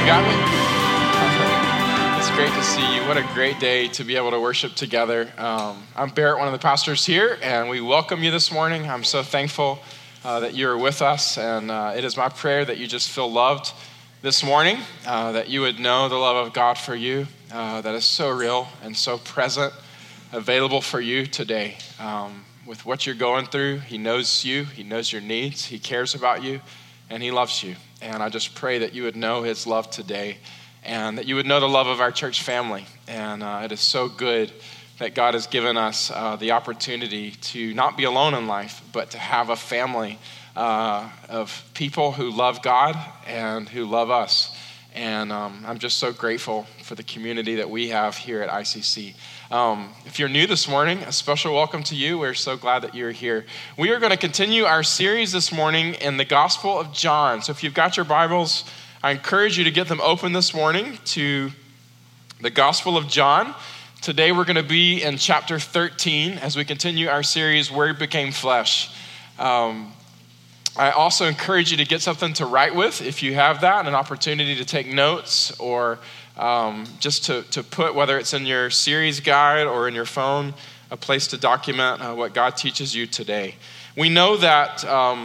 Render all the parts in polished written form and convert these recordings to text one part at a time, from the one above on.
got me? It's great to see you. What a great day to be able to worship together. I'm Barrett, one of the pastors here, and we welcome you this morning. I'm so thankful that you're with us, and it is my prayer that you just feel loved this morning, that you would know the love of God for you, that is so real and so present, available for you today. With what you're going through, He knows you, He knows your needs, He cares about you, and He loves you. And I just pray that you would know His love today and that you would know the love of our church family. And it is so good that God has given us the opportunity to not be alone in life, but to have a family of people who love God and who love us. And I'm just so grateful for the community that we have here at ICC. If you're new this morning, a special welcome to you. We're so glad that you're here. We are going to continue our series this morning in the Gospel of John. So if you've got your Bibles, I encourage you to get them open this morning to the Gospel of John. Today we're going to be in chapter 13 as we continue our series, Word Became Flesh. I also encourage you to get something to write with if you have that, an opportunity to take notes or just to put, whether it's in your series guide or in your phone, a place to document what God teaches you today. We know that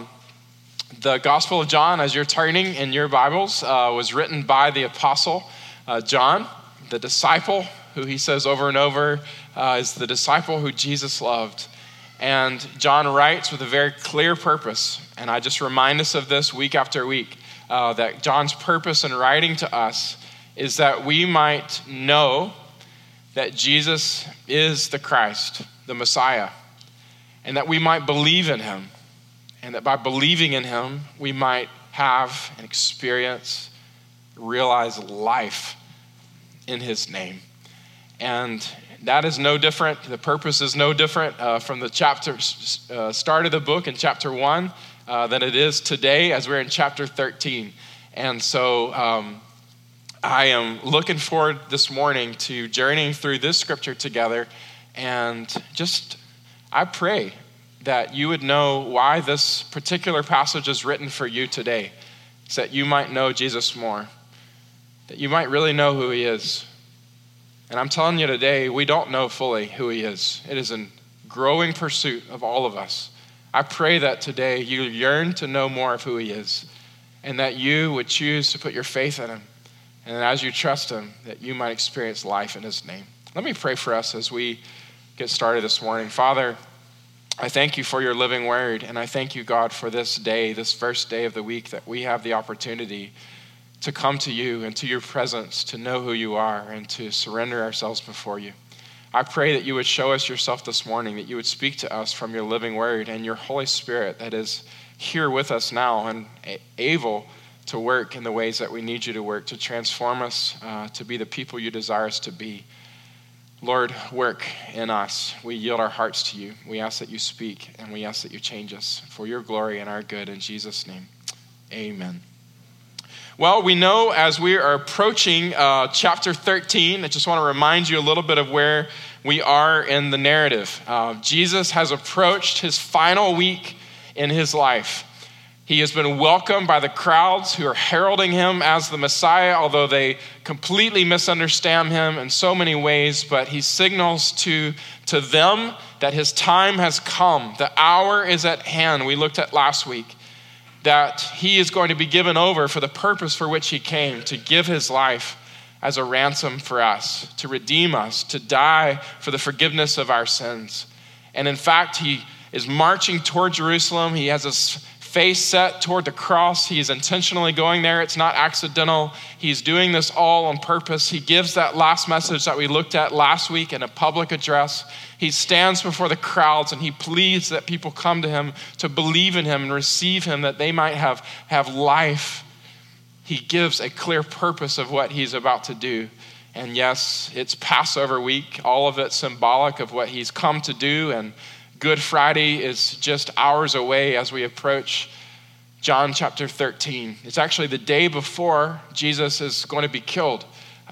the Gospel of John, as you're turning in your Bibles, was written by the Apostle John, the disciple who he says over and over is the disciple who Jesus loved. And John writes with a very clear purpose. And I just remind us of this week after week, that John's purpose in writing to us is that we might know that Jesus is the Christ, the Messiah, and that we might believe in him. And that by believing in him, we might have and experience, realize life in his name. And that is no different. The purpose is no different from the chapter start of the book in chapter 1 than it is today as we're in chapter 13. And so I am looking forward this morning to journeying through this scripture together. And just, I pray that you would know why this particular passage is written for you today, so that you might know Jesus more, that you might really know who he is. And I'm telling you today, we don't know fully who he is. It is a growing pursuit of all of us. I pray that today you yearn to know more of who he is, and that you would choose to put your faith in him. And as you trust him, that you might experience life in his name. Let me pray for us as we get started this morning. Father, I thank you for your living word, and I thank you, God, for this day, this first day of the week, that we have the opportunity to come to you and to your presence, to know who you are and to surrender ourselves before you. I pray that you would show us yourself this morning, that you would speak to us from your living word and your Holy Spirit that is here with us now and able to work in the ways that we need you to work, to transform us, to be the people you desire us to be. Lord, work in us. We yield our hearts to you. We ask that you speak, and we ask that you change us for your glory and our good. In Jesus' name, amen. Well, we know as we are approaching chapter 13, I just want to remind you a little bit of where we are in the narrative. Jesus has approached his final week in his life. He has been welcomed by the crowds who are heralding him as the Messiah, although they completely misunderstand him in so many ways, but he signals to them that his time has come. The hour is at hand, we looked at last week, that he is going to be given over for the purpose for which he came, to give his life as a ransom for us, to redeem us, to die for the forgiveness of our sins. And in fact, he is marching toward Jerusalem. He has his face set toward the cross. He is intentionally going there. It's not accidental. He's doing this all on purpose. He gives that last message that we looked at last week in a public address. He stands before the crowds and he pleads that people come to him to believe in him and receive him, that they might have life. He gives a clear purpose of what he's about to do. And yes, it's Passover week, all of it symbolic of what he's come to do. And Good Friday is just hours away as we approach John chapter 13. It's actually the day before Jesus is going to be killed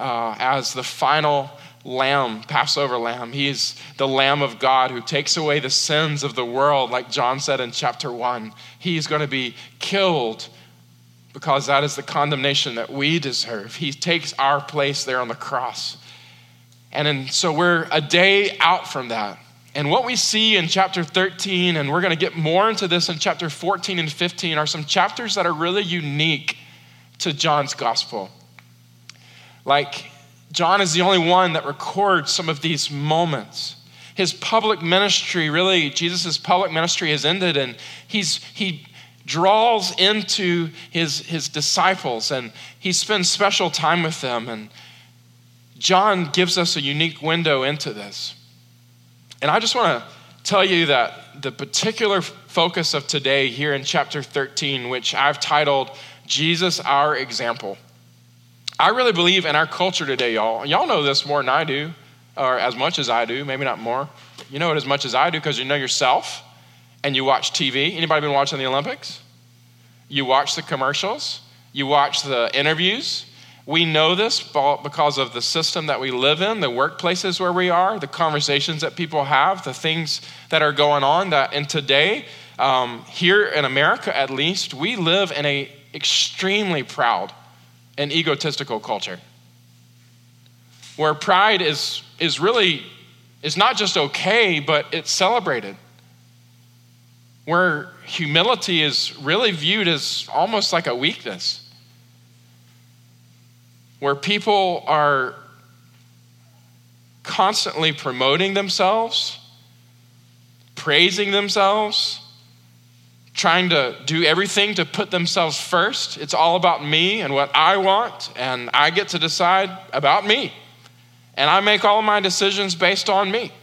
as the final lamb, Passover lamb. He is the Lamb of God who takes away the sins of the world, like John said in chapter 1. He's going to be killed because that is the condemnation that we deserve. He takes our place there on the cross. So we're a day out from that. And what we see in chapter 13, and we're going to get more into this in chapter 14 and 15, are some chapters that are really unique to John's gospel. Like, John is the only one that records some of these moments. His public ministry, really, Jesus' public ministry has ended, and he draws into his disciples, and he spends special time with them. And John gives us a unique window into this. And I just want to tell you that the particular focus of today here in chapter 13, which I've titled, Jesus, Our Example. I really believe in our culture today, y'all. Y'all know this more than I do, or as much as I do, maybe not more. You know it as much as I do because you know yourself and you watch TV. Anybody been watching the Olympics? You watch the commercials. You watch the interviews. We know this because of the system that we live in, the workplaces where we are, the conversations that people have, the things that are going on. And today, here in America at least, we live in an extremely proud and egotistical culture where pride is not just okay, but it's celebrated. Where humility is really viewed as almost like a weakness. Where people are constantly promoting themselves, praising themselves, trying to do everything to put themselves first. It's all about me and what I want, and I get to decide about me. And I make all of my decisions based on me.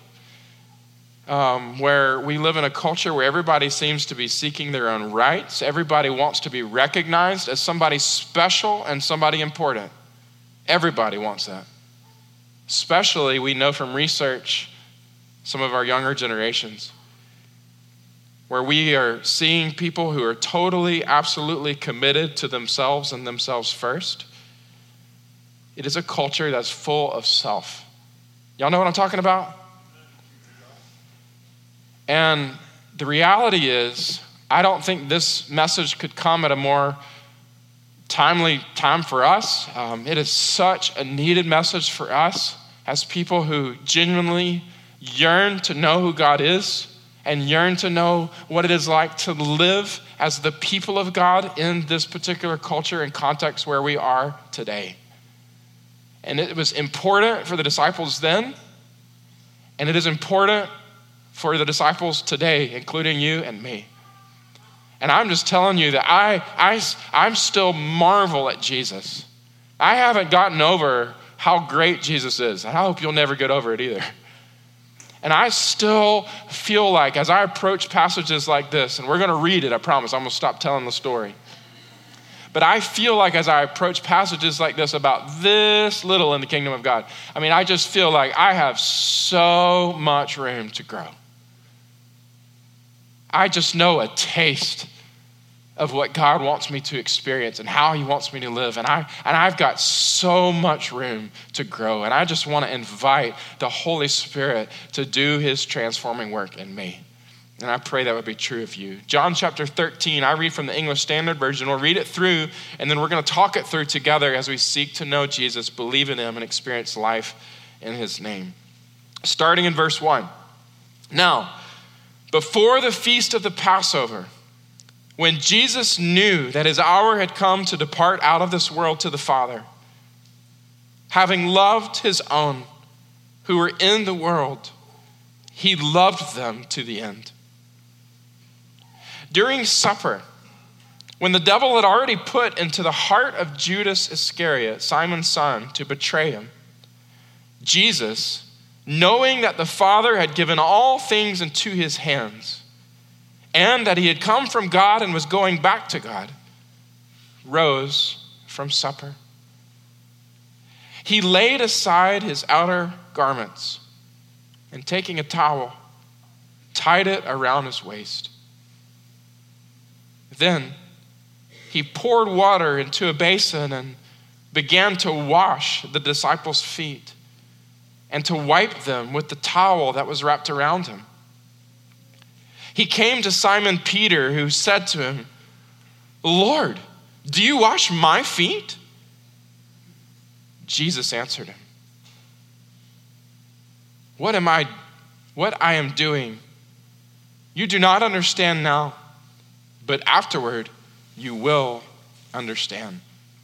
Where we live in a culture where everybody seems to be seeking their own rights. Everybody wants to be recognized as somebody special and somebody important. Everybody wants that. Especially, we know from research, some of our younger generations, where we are seeing people who are totally, absolutely committed to themselves and themselves first. It is a culture that's full of self. Y'all know what I'm talking about? And the reality is, I don't think this message could come at a more timely time for us. It is such a needed message for us as people who genuinely yearn to know who God is and yearn to know what it is like to live as the people of God in this particular culture and context where we are today. And it was important for the disciples then, and it is important for the disciples today, including you and me. And I'm just telling you that I'm still marvel at Jesus. I haven't gotten over how great Jesus is. And I hope you'll never get over it either. And I still feel like as I approach passages like this, and we're going to read it, I promise. I'm going to stop telling the story. But I feel like as I approach passages like this about this little in the kingdom of God, I just feel like I have so much room to grow. I just know a taste of what God wants me to experience and how he wants me to live. And I've got so much room to grow. And I just want to invite the Holy Spirit to do his transforming work in me. And I pray that would be true of you. John chapter 13, I read from the English Standard Version. We'll read it through, and then we're going to talk it through together as we seek to know Jesus, believe in him, and experience life in his name. Starting in verse 1. Now, before the feast of the Passover, when Jesus knew that his hour had come to depart out of this world to the Father, having loved his own who were in the world, he loved them to the end. During supper, when the devil had already put into the heart of Judas Iscariot, Simon's son, to betray him, Jesus, knowing that the Father had given all things into his hands, and that he had come from God and was going back to God, rose from supper. He laid aside his outer garments, and taking a towel, tied it around his waist. Then he poured water into a basin and began to wash the disciples' feet and to wipe them with the towel that was wrapped around him. He came to Simon Peter, who said to him, "Lord, Do you wash my feet?" Jesus answered him, What I am doing, you do not understand now, but afterward you will understand."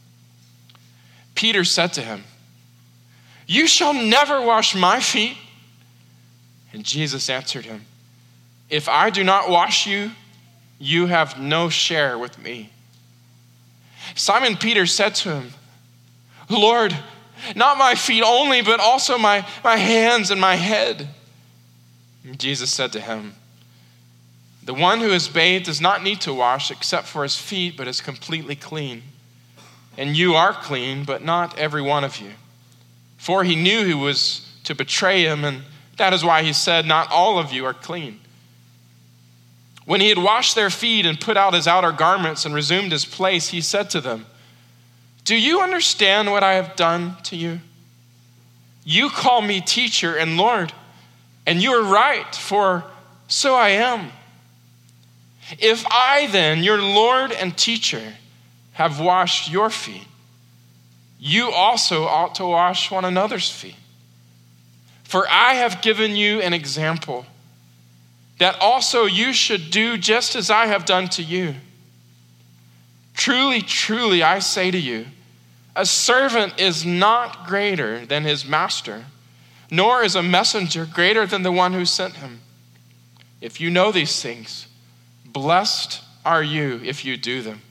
Peter said to him, "You shall never wash my feet." And Jesus answered him, "If I do not wash you, you have no share with me." Simon Peter said to him, "Lord, not my feet only, but also my hands and my head." And Jesus said to him, "The one who is bathed does not need to wash except for his feet, but is completely clean. And you are clean, but not every one of you." For he knew who was to betray him, and that is why he said, "Not all of you are clean." When he had washed their feet and put out his outer garments and resumed his place, he said to them, "Do you understand what I have done to you? You call me teacher and Lord, and you are right, for so I am. If I then, your Lord and teacher, have washed your feet, you also ought to wash one another's feet. For I have given you an example, that also you should do just as I have done to you. Truly, truly, I say to you, a servant is not greater than his master, nor is a messenger greater than the one who sent him. If you know these things, blessed are you if you do them.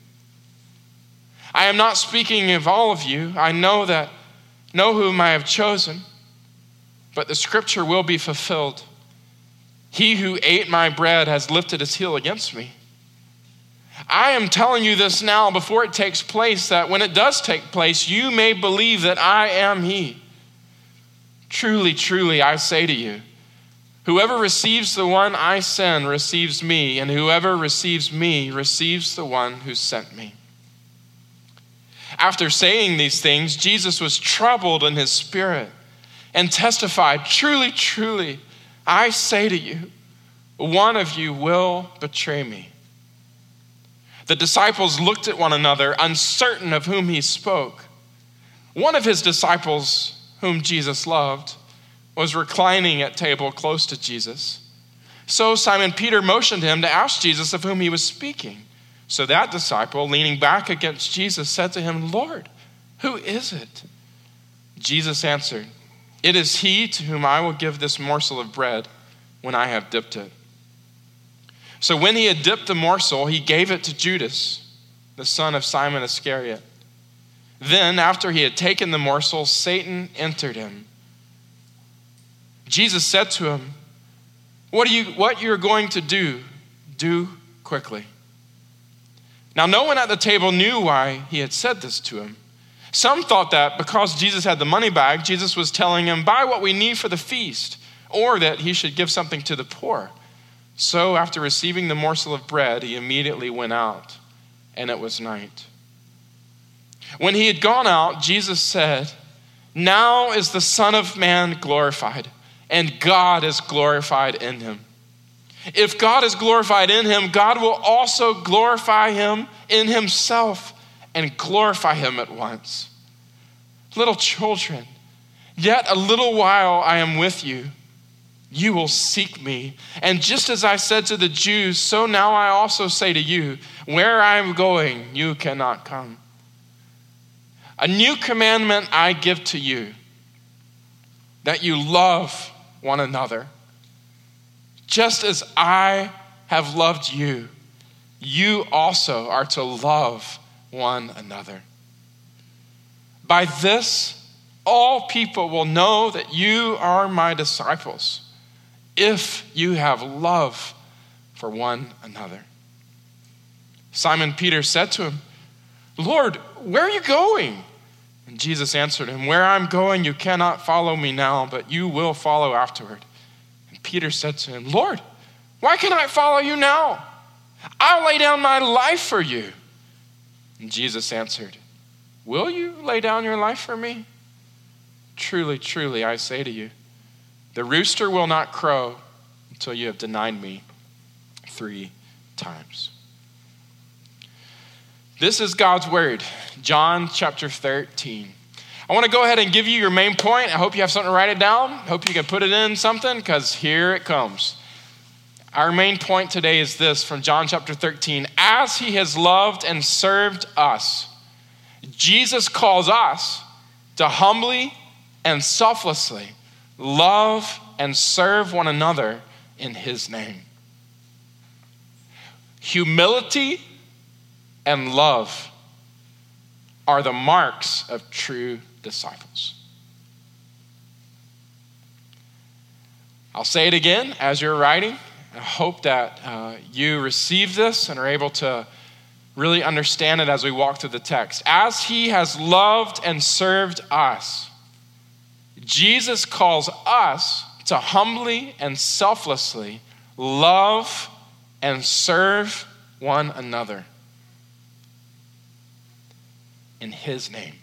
I am not speaking of all of you. I know whom I have chosen, but the scripture will be fulfilled. He who ate my bread has lifted his heel against me. I am telling you this now before it takes place, that when it does take place, you may believe that I am he. Truly, truly, I say to you, whoever receives the one I send receives me, and whoever receives me receives the one who sent me." After saying these things, Jesus was troubled in his spirit and testified, "Truly, truly, I say to you, one of you will betray me." The disciples looked at one another, uncertain of whom he spoke. One of his disciples, whom Jesus loved, was reclining at table close to Jesus. So Simon Peter motioned him to ask Jesus of whom he was speaking. So that disciple, leaning back against Jesus, said to him, "Lord, who is it?" Jesus answered, "It is he to whom I will give this morsel of bread when I have dipped it." So when he had dipped the morsel, he gave it to Judas, the son of Simon Iscariot. Then, after he had taken the morsel, Satan entered him. Jesus said to him, What you're going to do quickly." Now, no one at the table knew why he had said this to him. Some thought that because Jesus had the money bag, Jesus was telling him, "Buy what we need for the feast," or that he should give something to the poor. So after receiving the morsel of bread, he immediately went out, and it was night. When he had gone out, Jesus said, "Now is the Son of Man glorified, and God is glorified in him. If God is glorified in him, God will also glorify him in himself and glorify him at once. Little children, yet a little while I am with you. You will seek me. And just as I said to the Jews, so now I also say to you, where I am going, you cannot come. A new commandment I give to you, that you love one another. Just as I have loved you, you also are to love one another. By this, all people will know that you are my disciples, if you have love for one another." Simon Peter said to him, "Lord, where are you going?" And Jesus answered him, "Where I'm going, you cannot follow me now, but you will follow afterward." And Peter said to him, "Lord, why can't I follow you now? I'll lay down my life for you." And Jesus answered, "Will you lay down your life for me? Truly, truly, I say to you, the rooster will not crow until you have denied me 3 times." This is God's word, John chapter 13. I want to go ahead and give you your main point. I hope you have something to write it down. I hope you can put it in something, because here it comes. Our main point today is this from John chapter 13. As he has loved and served us, Jesus calls us to humbly and selflessly love and serve one another in his name. Humility and love are the marks of true disciples. I'll say it again as you're writing. I hope that you receive this and are able to really understand it as we walk through the text. As he has loved and served us, Jesus calls us to humbly and selflessly love and serve one another in his name.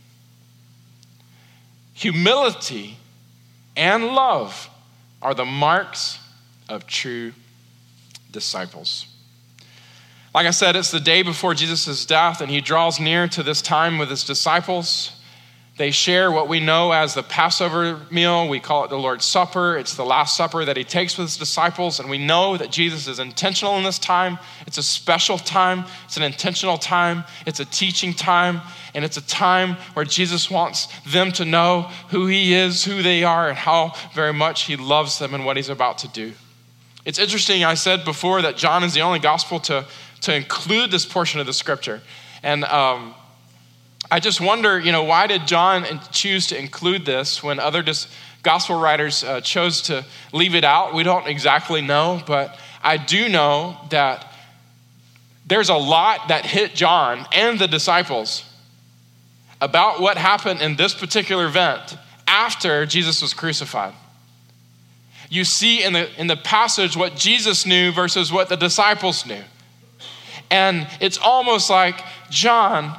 Humility and love are the marks of true disciples. Like I said, it's the day before Jesus' death, and he draws near to this time with his disciples. They share what we know as the Passover meal. We call it the Lord's Supper. It's the Last Supper that he takes with his disciples, and we know that Jesus is intentional in this time. It's a special time. It's an intentional time. It's a teaching time, and it's a time where Jesus wants them to know who he is, who they are, and how very much he loves them and what he's about to do. It's interesting, I said before that John is the only gospel to include this portion of the scripture. And I just wonder, why did John choose to include this when other gospel writers chose to leave it out? We don't exactly know, but I do know that there's a lot that hit John and the disciples about what happened in this particular event after Jesus was crucified. You see in the passage what Jesus knew versus what the disciples knew. And it's almost like John,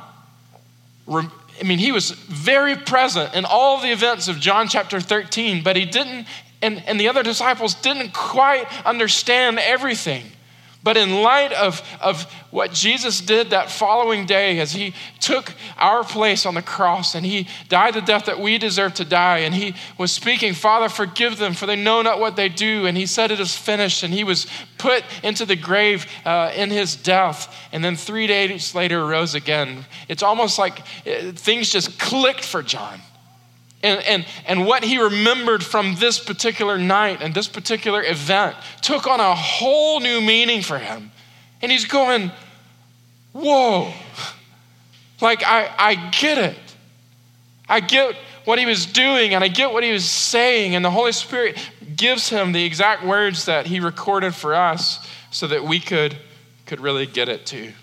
he was very present in all the events of John chapter 13, but he didn't, and the other disciples didn't quite understand everything. But in light of what Jesus did that following day, as he took our place on the cross and he died the death that we deserve to die, and he was speaking, Father, forgive them, for they know not what they do. And he said it is finished, and he was put into the grave in his death, and then 3 days later rose again. It's almost like things just clicked for John. And what he remembered from this particular night and this particular event took on a whole new meaning for him. And he's going, whoa, like I get it. I get what he was doing, and I get what he was saying, and the Holy Spirit gives him the exact words that he recorded for us so that we could really get it too.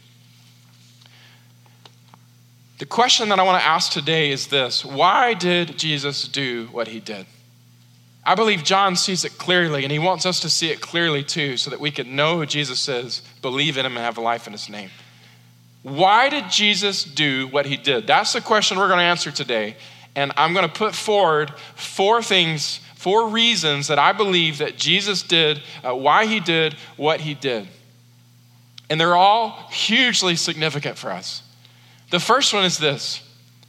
The question that I want to ask today is this: why did Jesus do what he did? I believe John sees it clearly, and he wants us to see it clearly too, so that we can know who Jesus is, believe in him, and have life in his name. Why did Jesus do what he did? That's the question we're going to answer today. And I'm going to put forward 4 reasons that I believe that Jesus did, why he did what he did. And they're all hugely significant for us. The first one is this: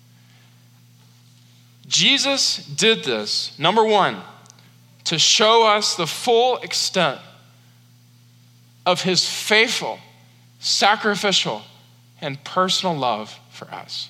Jesus did this, number 1, to show us the full extent of his faithful, sacrificial, and personal love for us.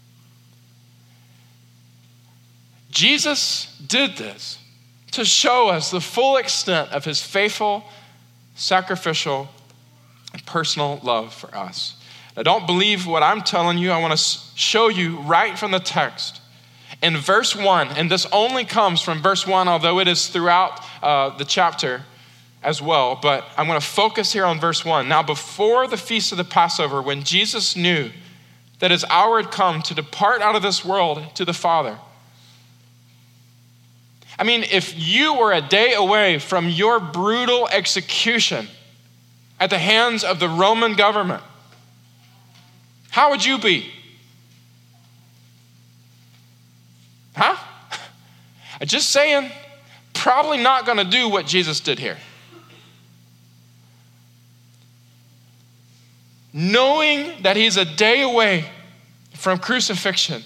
Jesus did this to show us the full extent of his faithful, sacrificial, and personal love for us. Now, don't believe what I'm telling you. I want to show you right from the text. In verse 1, and this only comes from verse 1, although it is throughout the chapter as well, but I'm going to focus here on verse 1. Now, before the feast of the Passover, when Jesus knew that his hour had come to depart out of this world to the Father. If you were a day away from your brutal execution at the hands of the Roman government, how would you be? Huh? Just saying, probably not going to do what Jesus did here. knowing that he's a day away from crucifixion,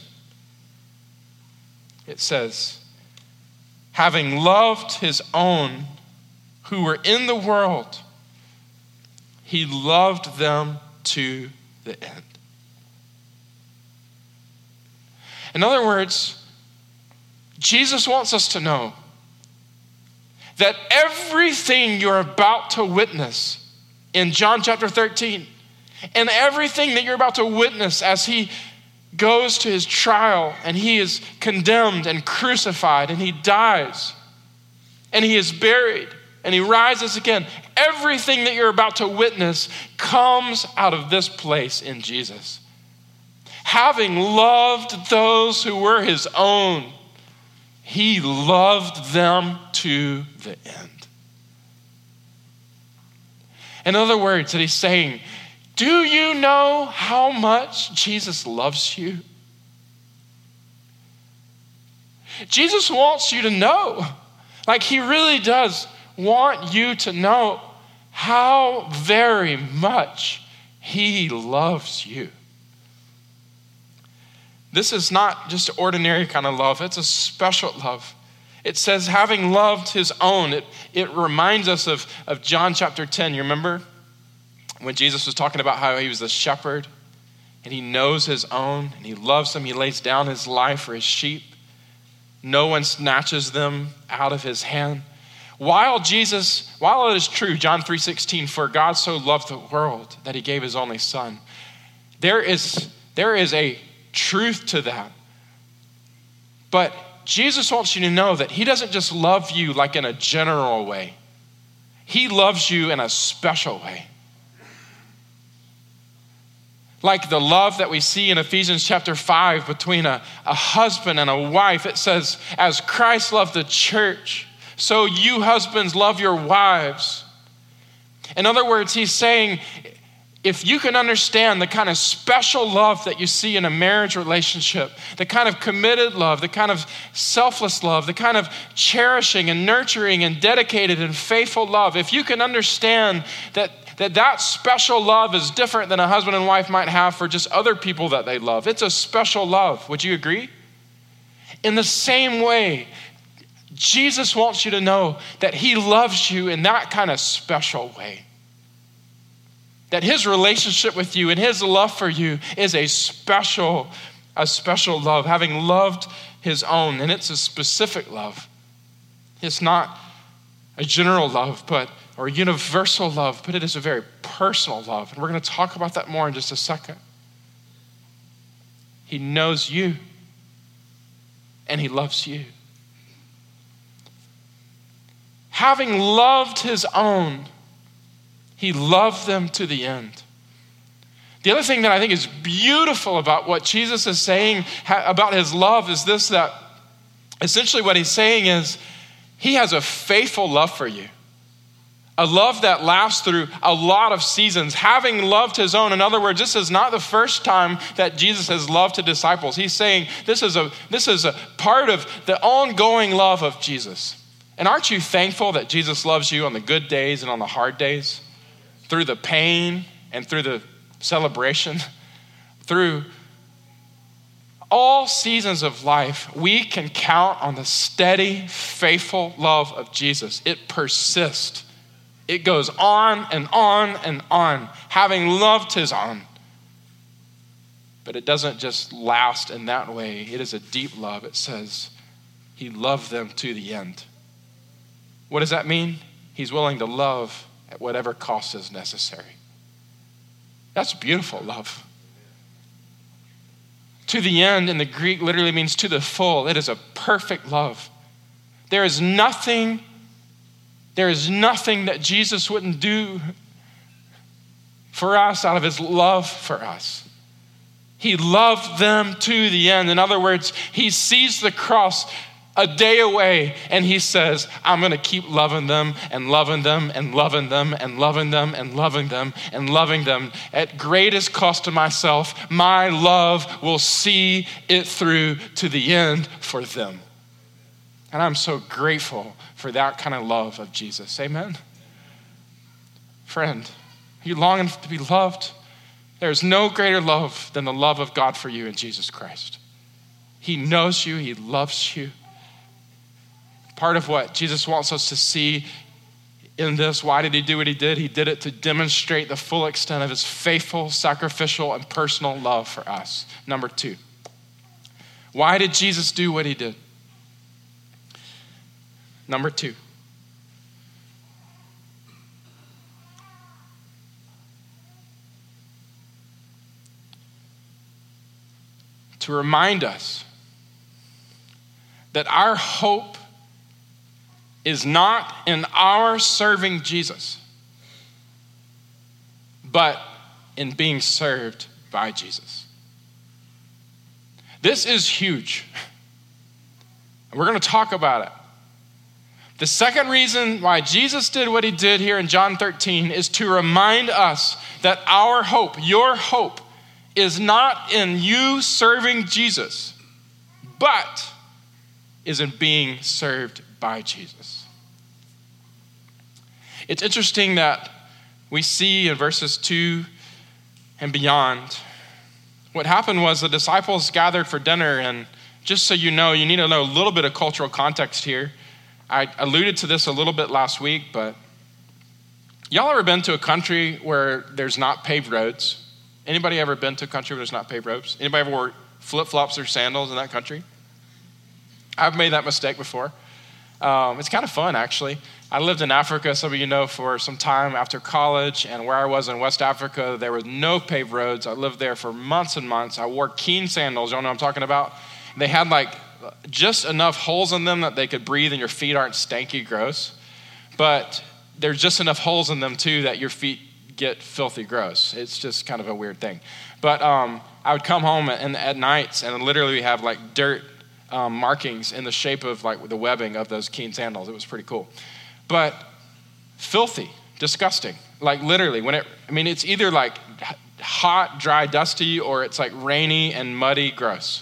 it says, having loved his own who were in the world, he loved them to the end. In other words, Jesus wants us to know that everything you're about to witness in John chapter 13, and everything that you're about to witness as he goes to his trial and he is condemned and crucified and he dies and he is buried and he rises again, everything that you're about to witness comes out of this place in Jesus. Having loved those who were his own, he loved them to the end. In other words, that he's saying, do you know how much Jesus loves you? Jesus wants you to know, like he really does want you to know how very much he loves you. This is not just ordinary kind of love. It's a special love. It says, having loved his own. It reminds us of John chapter 10. You remember when Jesus was talking about how he was the shepherd and he knows his own and he loves them. He lays down his life for his sheep. No one snatches them out of his hand. While it is true, John 3:16, for God so loved the world that he gave his only son. There is a truth to that. But Jesus wants you to know that he doesn't just love you like in a general way. He loves you in a special way. Like the love that we see in Ephesians chapter 5 between a husband and a wife. It says, as Christ loved the church, so you husbands love your wives. In other words, he's saying, if you can understand the kind of special love that you see in a marriage relationship, the kind of committed love, the kind of selfless love, the kind of cherishing and nurturing and dedicated and faithful love, if you can understand that special love is different than a husband and wife might have for just other people that they love. It's a special love. Would you agree? In the same way, Jesus wants you to know that he loves you in that kind of special way. That his relationship with you and his love for you is a special love, having loved his own. And it's a specific love. It's not a general love, or a universal love, but it is a very personal love. And we're going to talk about that more in just a second. He knows you and he loves you. Having loved his own, he loved them to the end. The other thing that I think is beautiful about what Jesus is saying about his love is this, that essentially what he's saying is he has a faithful love for you. A love that lasts through a lot of seasons, having loved his own. In other words, this is not the first time that Jesus has loved his disciples. He's saying this is a part of the ongoing love of Jesus. And aren't you thankful that Jesus loves you on the good days and on the hard days? Through the pain and through the celebration, through all seasons of life, we can count on the steady, faithful love of Jesus. It persists. It goes on and on and on, having loved his own. But it doesn't just last in that way. It is a deep love. It says he loved them to the end. What does that mean? He's willing to love at whatever cost is necessary. That's beautiful love. To the end in the Greek literally means to the full. It is a perfect love. There is nothing that Jesus wouldn't do for us out of his love for us. He loved them to the end. In other words, he sees the cross a day away and he says, I'm going to keep loving them and loving them and loving them and loving them and loving them and loving them. At greatest cost to myself, my love will see it through to the end for them. And I'm so grateful for that kind of love of Jesus. Amen? Friend, are you longing to be loved? There's no greater love than the love of God for you in Jesus Christ. He knows you. He loves you. Part of what Jesus wants us to see in this, why did he do what he did? He did it to demonstrate the full extent of his faithful, sacrificial, and personal love for us. Number 2, why did Jesus do what he did? Number 2, to remind us that our hope is not in our serving Jesus, but in being served by Jesus. This is huge. We're going to talk about it. The second reason why Jesus did what he did here in John 13 is to remind us that our hope, your hope, is not in you serving Jesus, but is in being served by Jesus. It's interesting that we see in verses 2 and beyond, what happened was the disciples gathered for dinner, and just so you know, you need to know a little bit of cultural context here. I alluded to this a little bit last week, but y'all ever been to a country where there's not paved roads? Anybody ever been to a country where there's not paved roads? Anybody ever wore flip-flops or sandals in that country? I've made that mistake before. It's kind of fun, actually. I lived in Africa, some of you know, for some time after college, and where I was in West Africa, there was no paved roads. I lived there for months and months. I wore Keen sandals, y'all know what I'm talking about? They had like just enough holes in them that they could breathe and your feet aren't stanky gross, but there's just enough holes in them too that your feet get filthy gross. It's just kind of a weird thing. But I would come home at nights and literally have like dirt markings in the shape of like the webbing of those Keen sandals. It was pretty cool. But filthy, disgusting. Like literally, it's either like hot, dry, dusty, or it's like rainy and muddy, gross.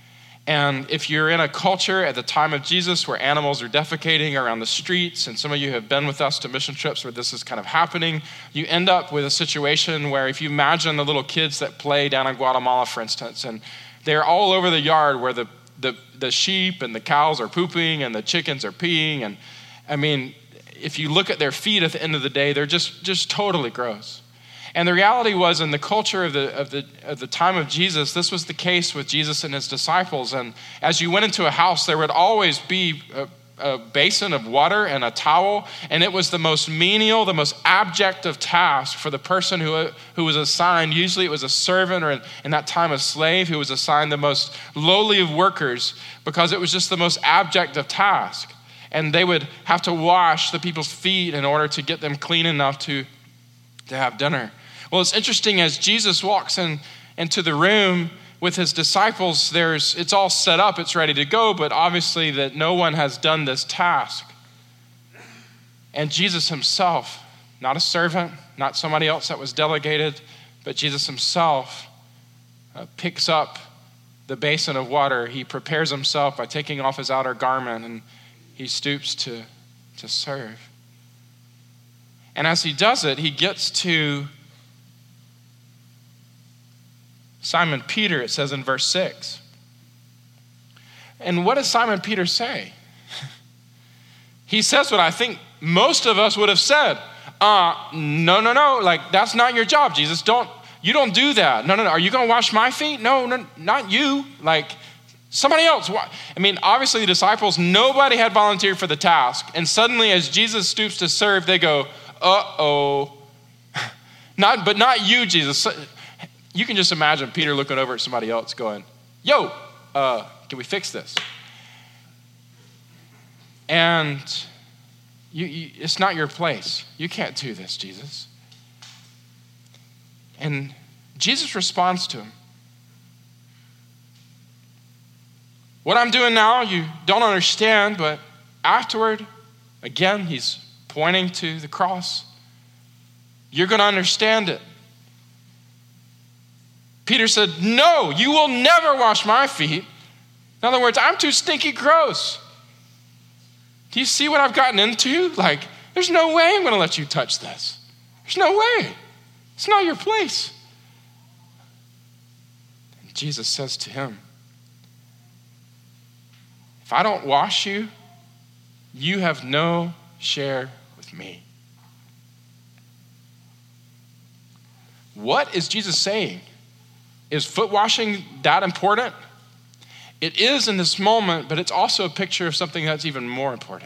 And if you're in a culture at the time of Jesus where animals are defecating around the streets, and some of you have been with us to mission trips where this is kind of happening, you end up with a situation where if you imagine the little kids that play down in Guatemala, for instance, and they're all over the yard where the sheep and the cows are pooping and the chickens are peeing, and I mean, if you look at their feet at the end of the day, they're just totally gross. And the reality was, in the culture of the time of Jesus, this was the case with Jesus and his disciples. And as you went into a house, there would always be a basin of water and a towel, and it was the most menial, the most abject of tasks for the person who was assigned. Usually it was a servant, or in that time a slave, who was assigned the most lowly of workers, because it was just the most abject of tasks. And they would have to wash the people's feet in order to get them clean enough to have dinner. Well, it's interesting, as Jesus walks into the room with his disciples, it's all set up, it's ready to go, but obviously that no one has done this task. And Jesus himself, not a servant, not somebody else that was delegated, but Jesus himself picks up the basin of water. He prepares himself by taking off his outer garment, and he stoops to serve. And as he does it, he gets to Simon Peter, it says in verse 6. And what does Simon Peter say? He says what I think most of us would have said. No, like that's not your job, Jesus. You don't do that. No. Are you going to wash my feet? No, not you. Like somebody else. I mean, obviously the disciples, nobody had volunteered for the task. And suddenly as Jesus stoops to serve, they go, uh-oh. But not you, Jesus. You can just imagine Peter looking over at somebody else going, yo, can we fix this? And it's not your place. You can't do this, Jesus. And Jesus responds to him. What I'm doing now, you don't understand, but afterward, again, he's pointing to the cross. You're going to understand it. Peter said, no, you will never wash my feet. In other words, I'm too stinky gross. Do you see what I've gotten into? Like, there's no way I'm going to let you touch this. There's no way. It's not your place. Jesus says to him, if I don't wash you, you have no share with me. What is Jesus saying? Is foot washing that important? It is in this moment, but it's also a picture of something that's even more important.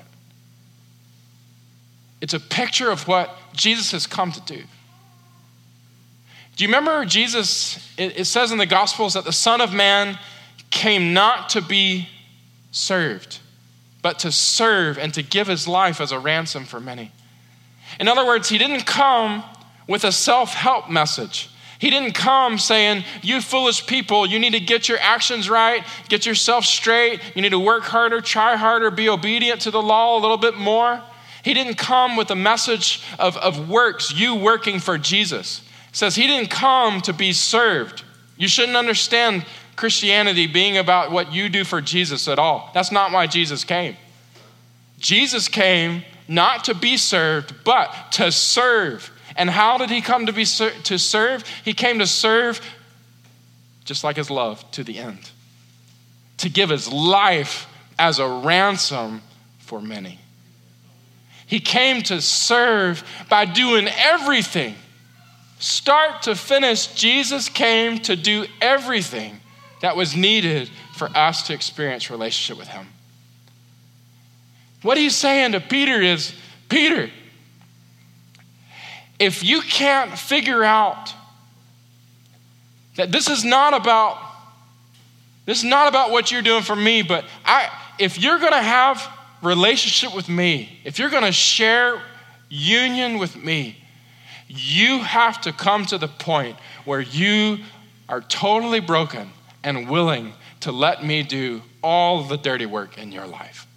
It's a picture of what Jesus has come to do. Do you remember Jesus, it says in the Gospels that the Son of Man came not to be served, but to serve and to give his life as a ransom for many. In other words, he didn't come with a self-help message. He didn't come saying, you foolish people, you need to get your actions right, get yourself straight, you need to work harder, try harder, be obedient to the law a little bit more. He didn't come with a message of works, you working for Jesus. It says he didn't come to be served. You shouldn't understand Christianity being about what you do for Jesus at all. That's not why Jesus came. Jesus came not to be served, but to serve. And how did he come to serve? He came to serve just like his love to the end. To give his life as a ransom for many. He came to serve by doing everything. Start to finish, Jesus came to do everything that was needed for us to experience relationship with him. What he's saying to Peter is, Peter, if you can't figure out that this is not about what you're doing for me, but if you're going to have relationship with me, if you're going to share union with me, you have to come to the point where you are totally broken and willing to let me do all the dirty work in your life.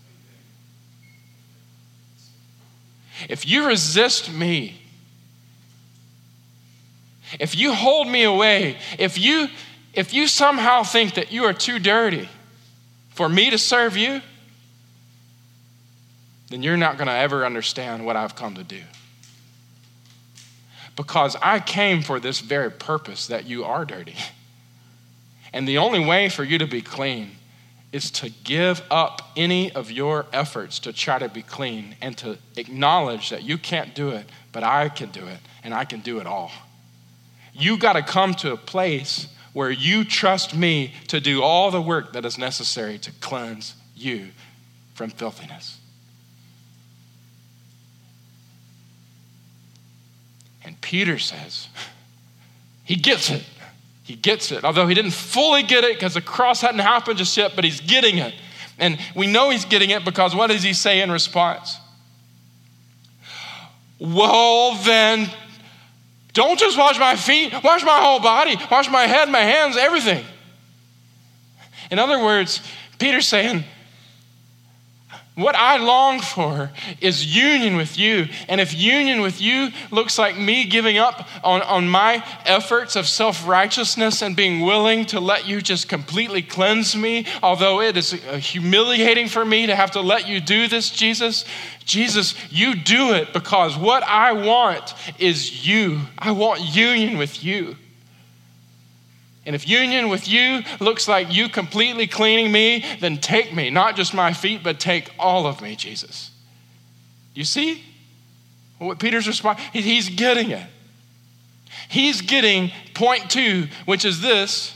If you resist me, if you hold me away, if you somehow think that you are too dirty for me to serve you, then you're not going to ever understand what I've come to do. Because I came for this very purpose, that you are dirty. And the only way for you to be clean is to give up any of your efforts to try to be clean and to acknowledge that you can't do it, but I can do it, and I can do it all. You got to come to a place where you trust me to do all the work that is necessary to cleanse you from filthiness. And Peter says, he gets it. He gets it. Although he didn't fully get it because the cross hadn't happened just yet, but he's getting it. And we know he's getting it because what does he say in response? Well, then, don't just wash my feet, wash my whole body, wash my head, my hands, everything. In other words, Peter's saying, what I long for is union with you. And if union with you looks like me giving up on my efforts of self-righteousness and being willing to let you just completely cleanse me, although it is humiliating for me to have to let you do this, Jesus, you do it because what I want is you. I want union with you. And if union with you looks like you completely cleaning me, then take me, not just my feet, but take all of me, Jesus. You see what Peter's response? He's getting it. He's getting point 2, which is this,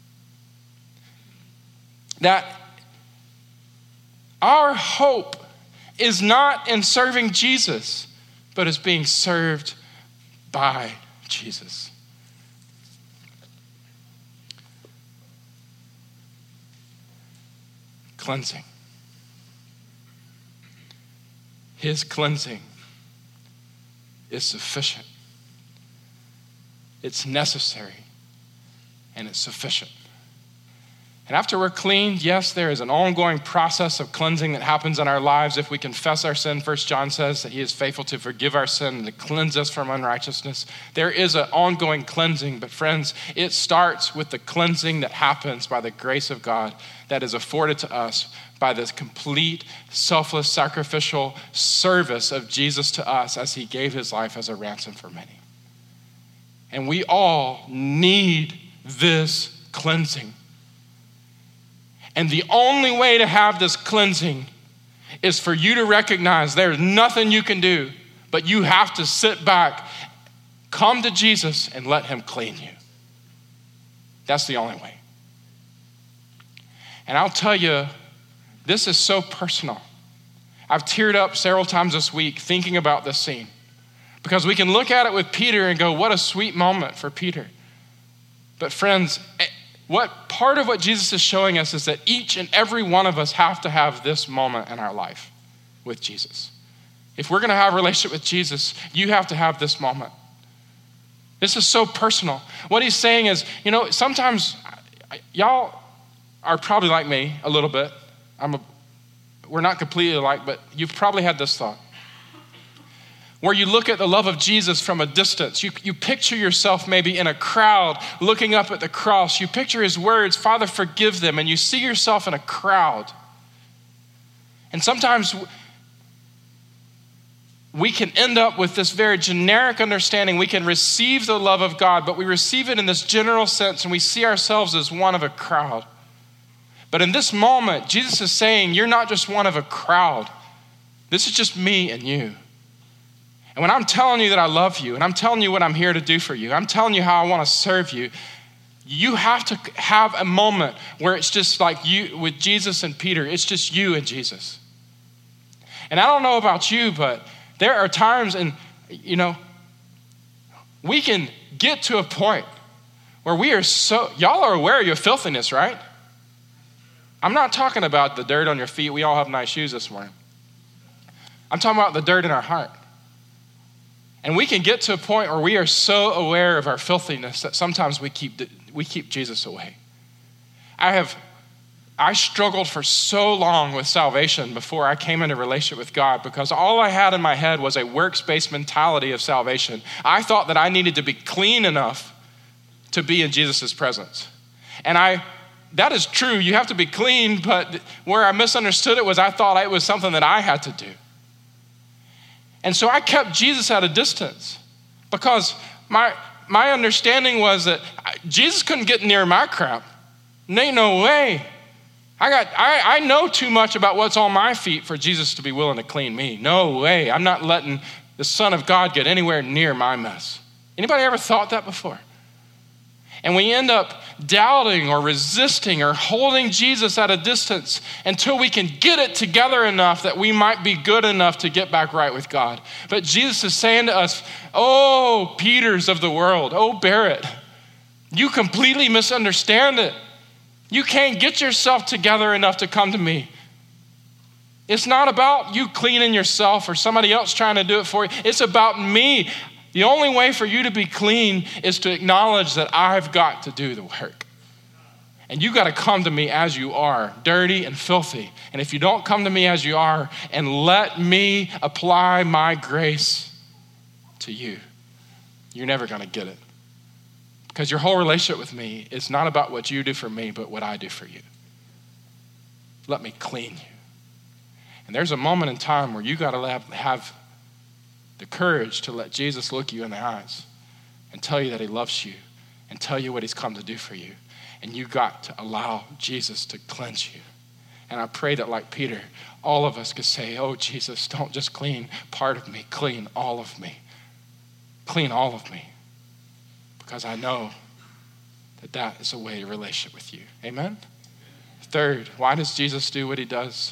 that our hope is not in serving Jesus, but is being served by Jesus. Cleansing. His cleansing is sufficient. It's necessary and it's sufficient. And after we're cleaned, yes, there is an ongoing process of cleansing that happens in our lives. If we confess our sin, 1 John says that he is faithful to forgive our sin and to cleanse us from unrighteousness. There is an ongoing cleansing, but friends, it starts with the cleansing that happens by the grace of God that is afforded to us by this complete, selfless, sacrificial service of Jesus to us as he gave his life as a ransom for many. And we all need this cleansing. And the only way to have this cleansing is for you to recognize there's nothing you can do, but you have to sit back, come to Jesus, and let him clean you. That's the only way. And I'll tell you, this is so personal. I've teared up several times this week thinking about this scene, because we can look at it with Peter and go, what a sweet moment for Peter. But friends, what part of what Jesus is showing us is that each and every one of us have to have this moment in our life with Jesus. If we're going to have a relationship with Jesus, you have to have this moment. This is so personal. What he's saying is, sometimes y'all are probably like me a little bit. We're not completely alike, but you've probably had this thought where you look at the love of Jesus from a distance. You picture yourself maybe in a crowd looking up at the cross. You picture his words, Father, forgive them, and you see yourself in a crowd. And sometimes we can end up with this very generic understanding. We can receive the love of God, but we receive it in this general sense, and we see ourselves as one of a crowd. But in this moment, Jesus is saying, you're not just one of a crowd. This is just me and you. And when I'm telling you that I love you, and I'm telling you what I'm here to do for you, I'm telling you how I want to serve you, you have to have a moment where it's just like you with Jesus and Peter. It's just you and Jesus. And I don't know about you, but there are times, and we can get to a point where we are y'all are aware of your filthiness, right? I'm not talking about the dirt on your feet. We all have nice shoes this morning. I'm talking about the dirt in our heart. And we can get to a point where we are so aware of our filthiness that sometimes we keep Jesus away. I struggled for so long with salvation before I came into a relationship with God, because all I had in my head was a works-based mentality of salvation. I thought that I needed to be clean enough to be in Jesus' presence. And that is true. You have to be clean, but where I misunderstood it was I thought it was something that I had to do. And so I kept Jesus at a distance, because my understanding was that Jesus couldn't get near my crap. Ain't no way. I know too much about what's on my feet for Jesus to be willing to clean me. No way. I'm not letting the Son of God get anywhere near my mess. Anybody ever thought that before? And we end up doubting or resisting or holding Jesus at a distance until we can get it together enough that we might be good enough to get back right with God. But Jesus is saying to us, oh, Peters of the world, oh, Barrett, you completely misunderstand it. You can't get yourself together enough to come to me. It's not about you cleaning yourself or somebody else trying to do it for you. It's about me. The only way for you to be clean is to acknowledge that I've got to do the work. And you got to come to me as you are, dirty and filthy. And if you don't come to me as you are and let me apply my grace to you, you're never going to get it. Because your whole relationship with me is not about what you do for me, but what I do for you. Let me clean you. And there's a moment in time where you got to have the courage to let Jesus look you in the eyes and tell you that he loves you and tell you what he's come to do for you. And you got to allow Jesus to cleanse you. And I pray that, like Peter, all of us could say, oh, Jesus, don't just clean part of me, clean all of me. Clean all of me. Because I know that is a way to relationship with you. Amen? Third, why does Jesus do what he does?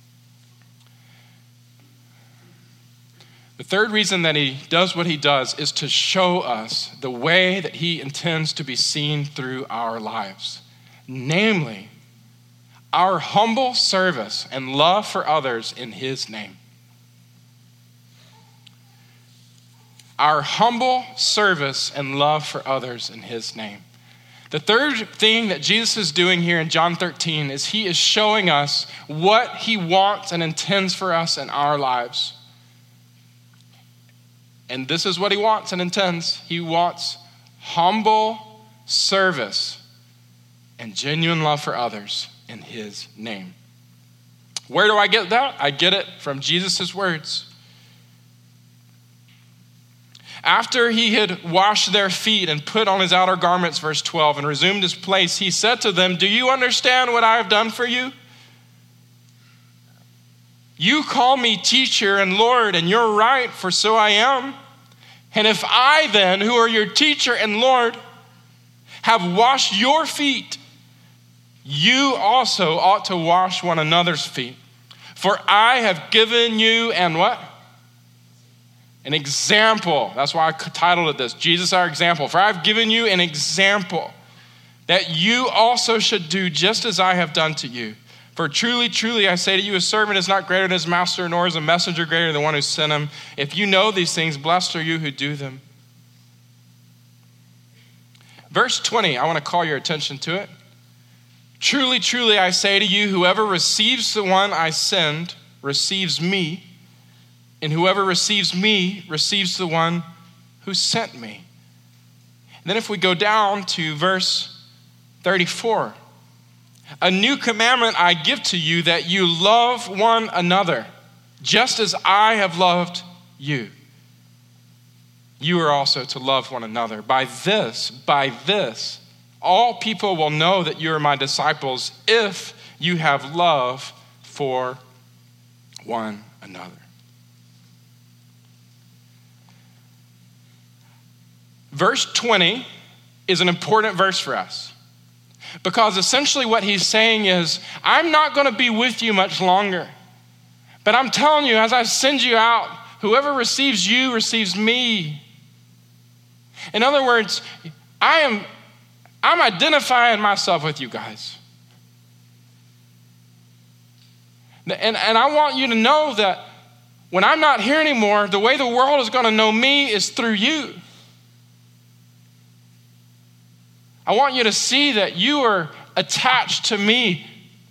The third reason that he does what he does is to show us the way that he intends to be seen through our lives. Namely, our humble service and love for others in his name. Our humble service and love for others in his name. The third thing that Jesus is doing here in John 13 is he is showing us what he wants and intends for us in our lives. And this is what he wants and intends. He wants humble service and genuine love for others in his name. Where do I get that? I get it from Jesus' words. After he had washed their feet and put on his outer garments, verse 12, and resumed his place, he said to them, "Do you understand what I have done for you? You call me teacher and Lord, and you're right, for so I am. And if I then, who are your teacher and Lord, have washed your feet, you also ought to wash one another's feet. For I have given you," and what? "An example." That's why I titled it this, Jesus our example. "For I have given you an example that you also should do just as I have done to you. For truly, truly, I say to you, a servant is not greater than his master, nor is a messenger greater than the one who sent him. If you know these things, blessed are you who do them." Verse 20, I want to call your attention to it. "Truly, truly, I say to you, whoever receives the one I send receives me, and whoever receives me receives the one who sent me." And then if we go down to verse 34, "A new commandment I give to you, that you love one another, just as I have loved you. You are also to love one another. By this, all people will know that you are my disciples if you have love for one another." Verse 20 is an important verse for us, because essentially what he's saying is, I'm not going to be with you much longer, but I'm telling you, as I send you out, whoever receives you receives me. In other words, I'm identifying myself with you guys. And I want you to know that when I'm not here anymore, the way the world is going to know me is through you. I want you to see that you are attached to me.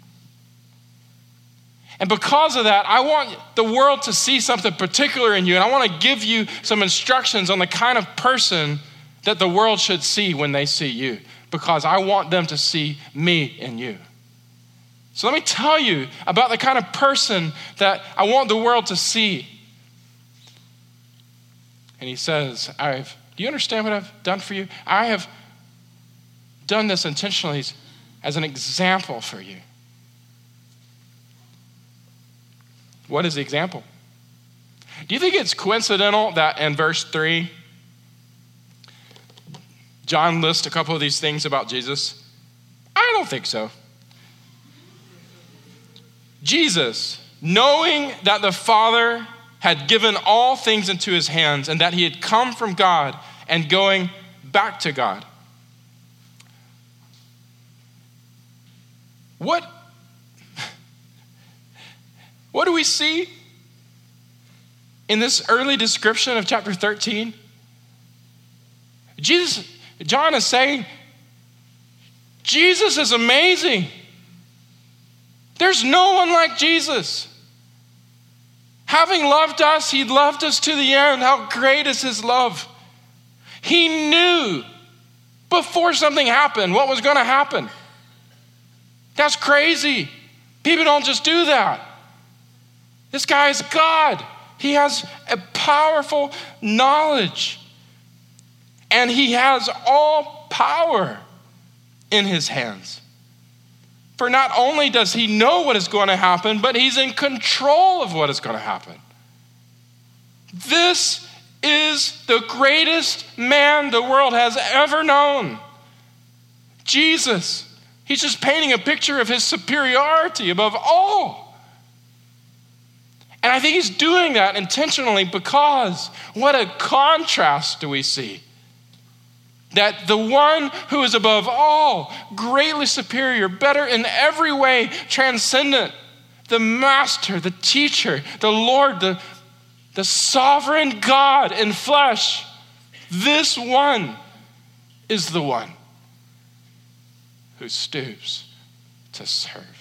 And because of that, I want the world to see something particular in you. And I want to give you some instructions on the kind of person that the world should see when they see you, because I want them to see me in you. So let me tell you about the kind of person that I want the world to see. And he says, do you understand what I've done for you? I have done this intentionally as an example for you. What is the example? Do you think it's coincidental that in verse 3, John lists a couple of these things about Jesus? I don't think so. Jesus, knowing that the Father had given all things into his hands and that he had come from God and going back to God. What do we see in this early description of chapter 13? John is saying, Jesus is amazing. There's no one like Jesus. Having loved us, he loved us to the end. How great is his love? He knew before something happened what was going to happen. That's crazy. People don't just do that. This guy is God. He has a powerful knowledge. And he has all power in his hands. For not only does he know what is going to happen, but he's in control of what is going to happen. This is the greatest man the world has ever known. Jesus. He's just painting a picture of his superiority above all. And I think he's doing that intentionally because what a contrast do we see. That the one who is above all, greatly superior, better in every way, transcendent, the master, the teacher, the Lord, the sovereign God in flesh, this one is the one who stoops to serve.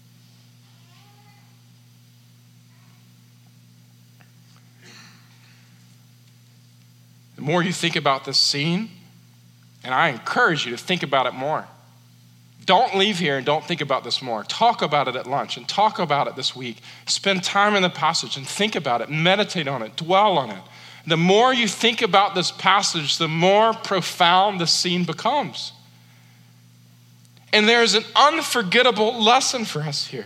The more you think about this scene, and I encourage you to think about it more. Don't leave here and don't think about this more. Talk about it at lunch and talk about it this week. Spend time in the passage and think about it, meditate on it, dwell on it. The more you think about this passage, the more profound the scene becomes. And there's an unforgettable lesson for us here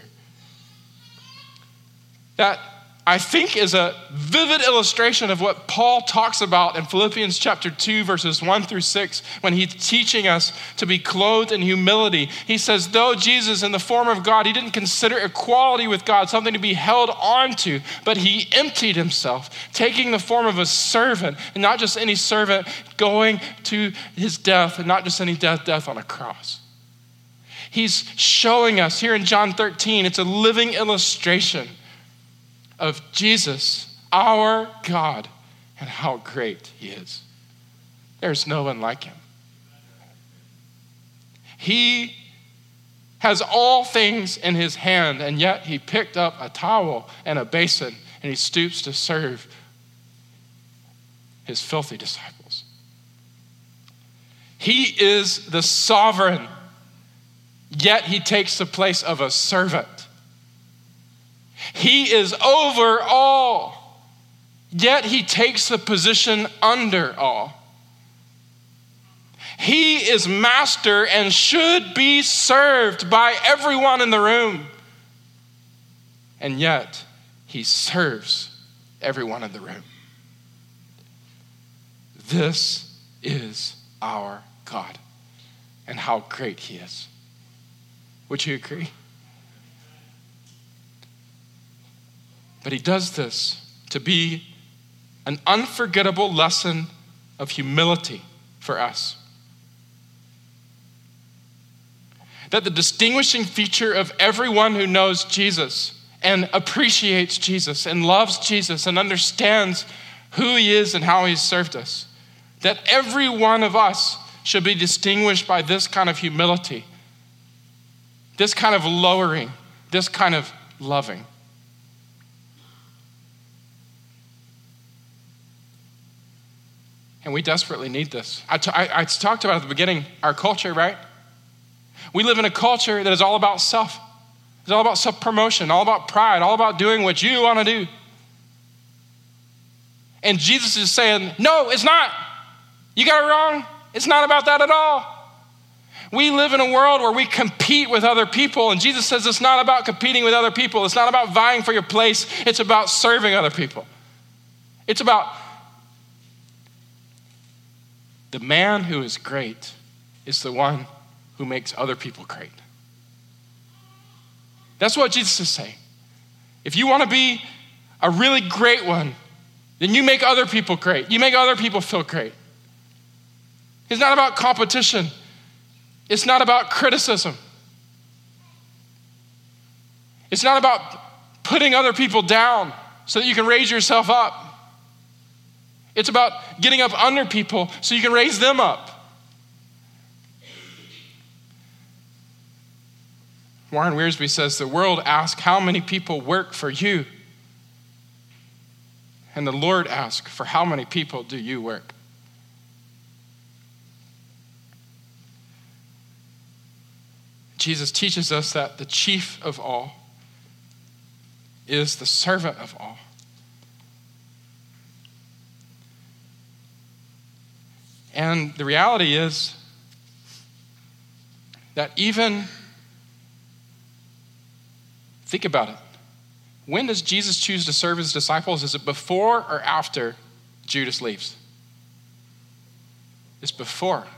that I think is a vivid illustration of what Paul talks about in Philippians chapter 2, verses 1-6, when he's teaching us to be clothed in humility. He says, though Jesus in the form of God, he didn't consider equality with God something to be held on to, but he emptied himself, taking the form of a servant, and not just any servant, going to his death, and not just any death on a cross. He's showing us here in John 13, it's a living illustration of Jesus, our God, and how great he is. There's no one like him. He has all things in his hand, and yet he picked up a towel and a basin, and he stoops to serve his filthy disciples. He is the sovereign, yet he takes the place of a servant. He is over all, yet he takes the position under all. He is master and should be served by everyone in the room, and yet he serves everyone in the room. This is our God, and how great he is. Would you agree? But he does this to be an unforgettable lesson of humility for us. That the distinguishing feature of everyone who knows Jesus and appreciates Jesus and loves Jesus and understands who he is and how he's served us, that every one of us should be distinguished by this kind of humility, this kind of lowering, this kind of loving. And we desperately need this. I talked about at the beginning, our culture, right? We live in a culture that is all about self. It's all about self-promotion, all about pride, all about doing what you want to do. And Jesus is saying, no, it's not. You got it wrong. It's not about that at all. We live in a world where we compete with other people, and Jesus says it's not about competing with other people. It's not about vying for your place. It's about serving other people. It's about the man who is great is the one who makes other people great. That's what Jesus is saying. If you want to be a really great one, then you make other people great. You make other people feel great. It's not about competition. It's not about criticism. It's not about putting other people down so that you can raise yourself up. It's about getting up under people so you can raise them up. Warren Wiersbe says, the world asks how many people work for you? And the Lord asks, for how many people do you work? Jesus teaches us that the chief of all is the servant of all. And the reality is that even, think about it. When does Jesus choose to serve his disciples? Is it before or after Judas leaves? It's before.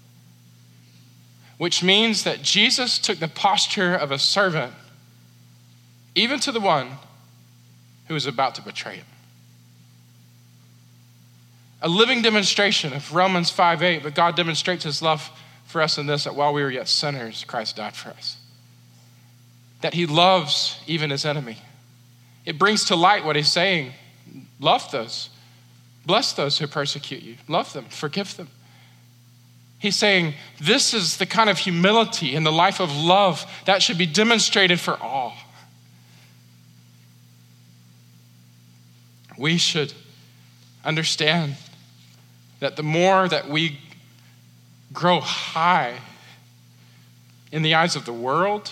Which means that Jesus took the posture of a servant, even to the one who was about to betray him. A living demonstration of Romans 5:8, but God demonstrates his love for us in this, that while we were yet sinners, Christ died for us. That he loves even his enemy. It brings to light what he's saying. Love those. Bless those who persecute you. Love them. Forgive them. He's saying this is the kind of humility in the life of love that should be demonstrated for all. We should understand that the more that we grow high in the eyes of the world,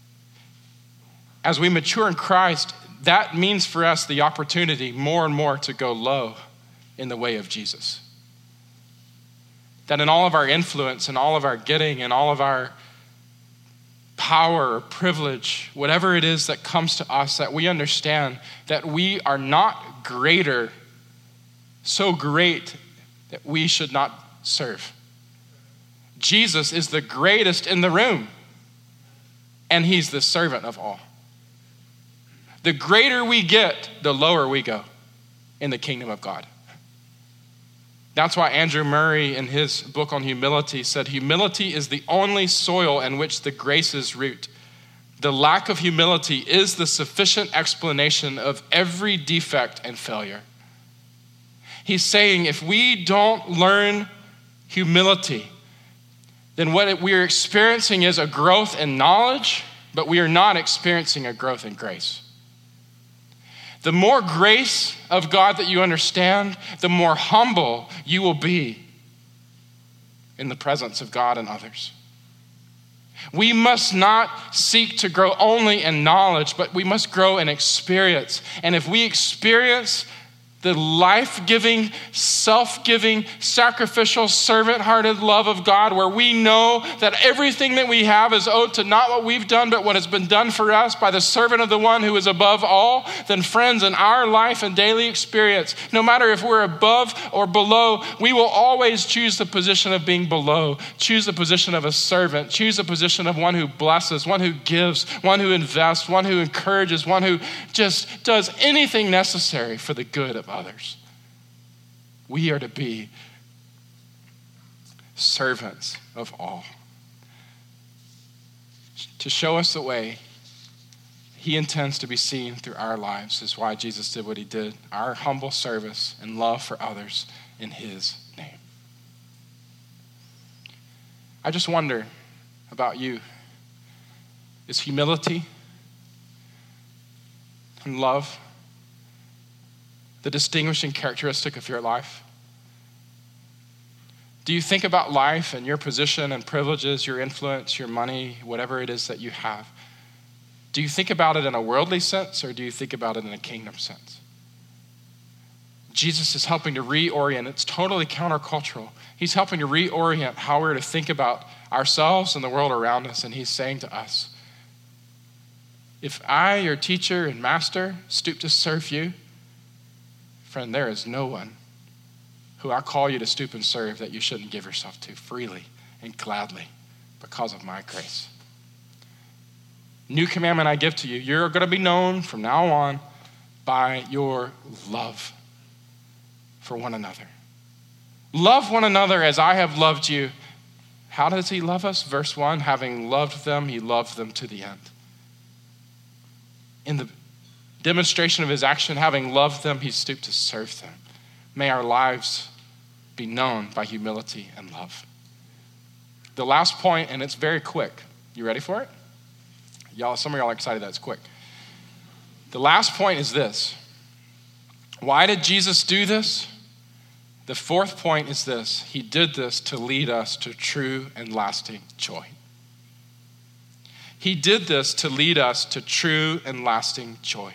as we mature in Christ, that means for us the opportunity more and more to go low in the way of Jesus. That in all of our influence and all of our getting and all of our power or privilege, whatever it is that comes to us, that we understand that we are not greater, so great that we should not serve. Jesus is the greatest in the room, and he's the servant of all. The greater we get, the lower we go in the kingdom of God. That's why Andrew Murray, in his book on humility, said, humility is the only soil in which the graces root. The lack of humility is the sufficient explanation of every defect and failure. He's saying if we don't learn humility, then what we are experiencing is a growth in knowledge, but we are not experiencing a growth in grace. The more grace of God that you understand, the more humble you will be in the presence of God and others. We must not seek to grow only in knowledge, but we must grow in experience. And if we experience the life-giving, self-giving, sacrificial, servant-hearted love of God, where we know that everything that we have is owed to not what we've done, but what has been done for us by the servant of the one who is above all, then friends, in our life and daily experience, no matter if we're above or below, we will always choose the position of being below, choose the position of a servant, choose the position of one who blesses, one who gives, one who invests, one who encourages, one who just does anything necessary for the good of others. We are to be servants of all. To show us the way he intends to be seen through our lives is why Jesus did what he did, our humble service and love for others in his name. I just wonder about you. Is humility and love the distinguishing characteristic of your life? Do you think about life and your position and privileges, your influence, your money, whatever it is that you have? Do you think about it in a worldly sense, or do you think about it in a kingdom sense? Jesus is helping to reorient. It's totally countercultural. He's helping to reorient how we're to think about ourselves and the world around us, and he's saying to us, if I, your teacher and master, stoop to serve you, friend, there is no one who I call you to stoop and serve that you shouldn't give yourself to freely and gladly because of my grace. New commandment I give to you, you're going to be known from now on by your love for one another. Love one another as I have loved you. How does he love us? Verse 1, having loved them, he loved them to the end. In the demonstration of his action, having loved them, he stooped to serve them. May our lives be known by humility and love. The last point, and it's very quick. You ready for it? Some of y'all are excited that it's quick. The last point is this. Why did Jesus do this? The fourth point is this. He did this to lead us to true and lasting joy. He did this to lead us to true and lasting joy.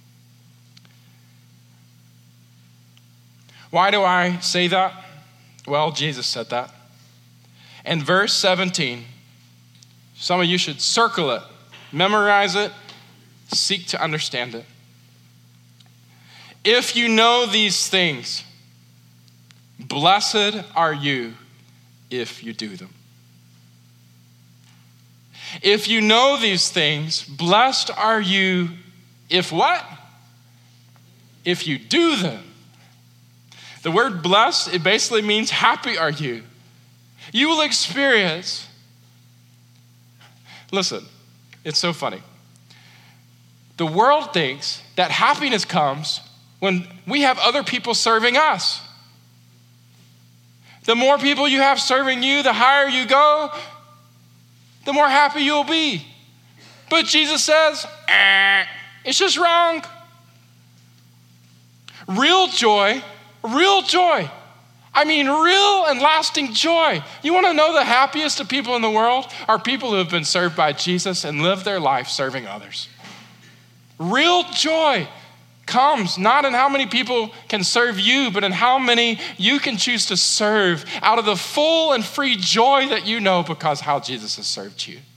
Why do I say that? Well, Jesus said that. In verse 17, some of you should circle it, memorize it, seek to understand it. If you know these things, blessed are you if you do them. If you know these things, blessed are you if what? If you do them. The word blessed, it basically means happy are you. You will experience, listen, it's so funny. The world thinks that happiness comes when we have other people serving us. The more people you have serving you, the higher you go, the more happy you'll be. But Jesus says, it's just wrong. Real joy, I mean real and lasting joy. You want to know the happiest of people in the world are people who have been served by Jesus and live their life serving others. Real joy comes not in how many people can serve you, but in how many you can choose to serve out of the full and free joy that you know because how Jesus has served you.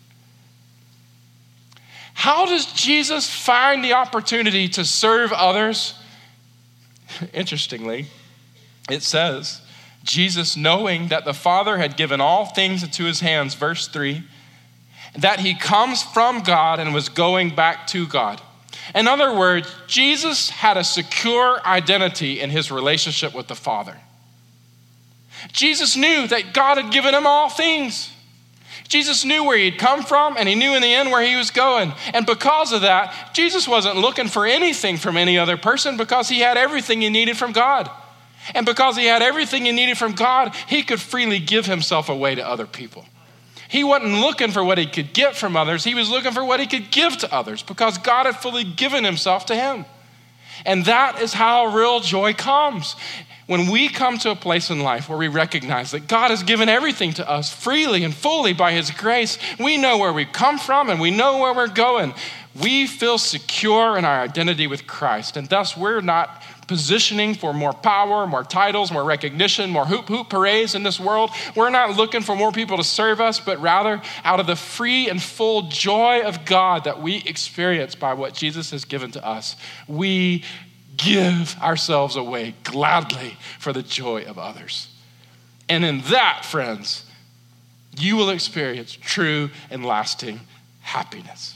How does Jesus find the opportunity to serve others? Interestingly, it says, Jesus, knowing that the Father had given all things into his hands, verse 3, that he comes from God and was going back to God. In other words, Jesus had a secure identity in his relationship with the Father. Jesus knew that God had given him all things. Jesus knew where he'd come from, and he knew in the end where he was going. And because of that, Jesus wasn't looking for anything from any other person because he had everything he needed from God. And because he had everything he needed from God, he could freely give himself away to other people. He wasn't looking for what he could get from others. He was looking for what he could give to others because God had fully given himself to him. And that is how real joy comes. When we come to a place in life where we recognize that God has given everything to us freely and fully by his grace, we know where we come from and we know where we're going. We feel secure in our identity with Christ, and thus we're not positioning for more power, more titles, more recognition, more hoop parades in this world. We're not looking for more people to serve us, but rather out of the free and full joy of God that we experience by what Jesus has given to us, we give ourselves away gladly for the joy of others. And in that, friends, you will experience true and lasting happiness.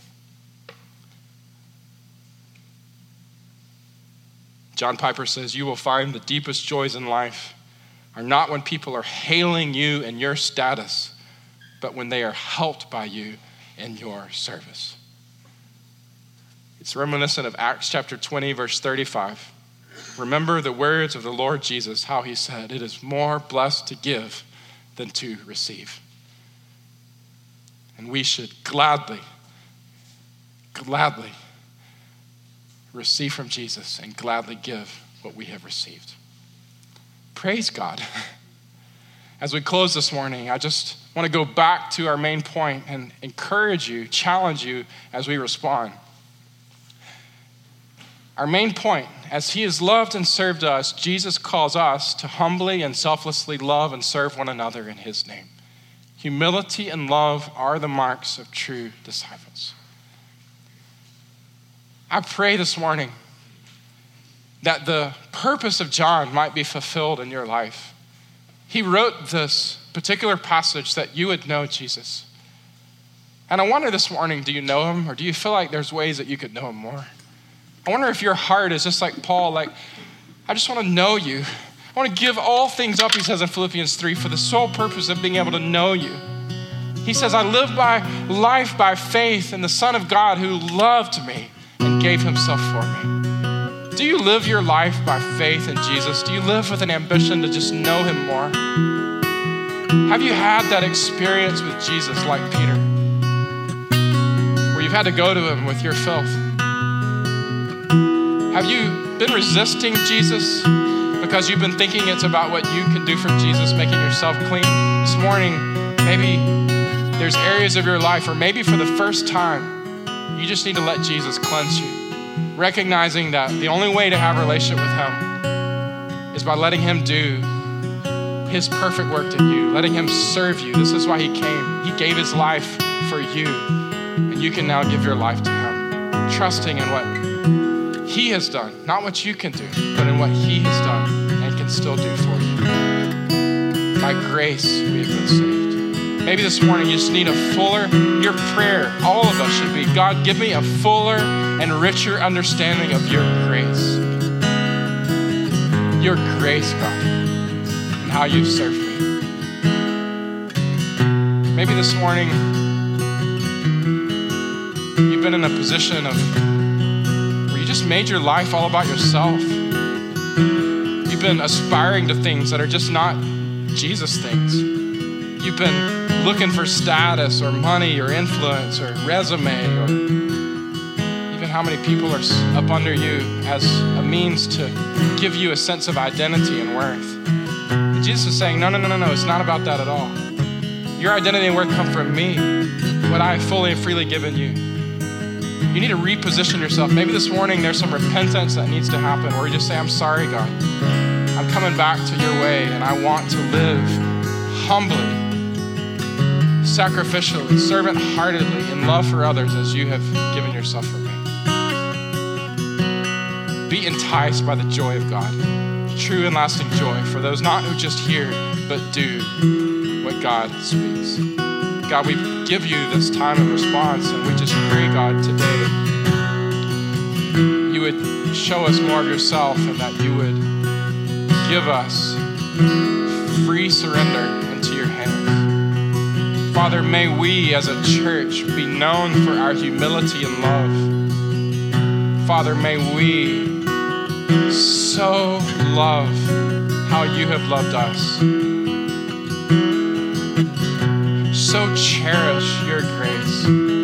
John Piper says, you will find the deepest joys in life are not when people are hailing you and your status, but when they are helped by you in your service. It's reminiscent of Acts chapter 20, verse 35. Remember the words of the Lord Jesus, how he said, it is more blessed to give than to receive. And we should gladly receive from Jesus and gladly give what we have received. Praise God. As we close this morning, I just want to go back to our main point and encourage you, challenge you as we respond. Our main point, as he has loved and served us, Jesus calls us to humbly and selflessly love and serve one another in his name. Humility and love are the marks of true disciples. I pray this morning that the purpose of John might be fulfilled in your life. He wrote this particular passage that you would know Jesus. And I wonder this morning, do you know him, or do you feel like there's ways that you could know him more? I wonder if your heart is just like Paul, like, I just want to know you. I want to give all things up, he says in Philippians 3, for the sole purpose of being able to know you. He says, I live by life by faith in the Son of God who loved me and gave himself for me. Do you live your life by faith in Jesus? Do you live with an ambition to just know him more? Have you had that experience with Jesus like Peter, where you've had to go to him with your filth? Have you been resisting Jesus because you've been thinking it's about what you can do for Jesus, making yourself clean? This morning, maybe there's areas of your life, or maybe for the first time, you just need to let Jesus cleanse you, recognizing that the only way to have a relationship with him is by letting him do his perfect work in you, letting him serve you. This is why he came. He gave his life for you, and you can now give your life to him, trusting in what he has done, not what you can do, but in what he has done and can still do for you. By grace, we have been saved. Maybe this morning you just need a fuller, your prayer, all of us should be, God, give me a fuller and richer understanding of your grace. Your grace, God, and how you've served me. Maybe this morning you've been in a position of where you just made your life all about yourself. You've been aspiring to things that are just not Jesus things. You've been looking for status or money or influence or resume, or even how many people are up under you as a means to give you a sense of identity and worth. And Jesus is saying, no, it's not about that at all. Your identity and worth come from me, what I have fully and freely given you. you need to reposition yourself. Maybe this morning there's some repentance that needs to happen where you just say, I'm sorry, God. I'm coming back to your way, and I want to live humbly, sacrificially, servant-heartedly, in love for others as you have given yourself for me. Be enticed by the joy of God, true and lasting joy for those not who just hear, but do what God speaks. God, we give you this time of response, and we just pray, God, today you would show us more of yourself, and that you would give us free surrender into your hands. Father, may we as a church be known for our humility and love. Father, may we so love how you have loved us. So cherish your grace.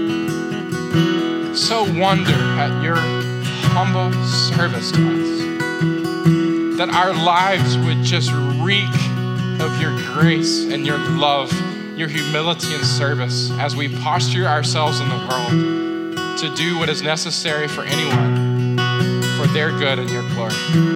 So wonder at your humble service to us. That our lives would just reek of your grace and your love, your humility and service as we posture ourselves in the world to do what is necessary for anyone, for their good and your glory.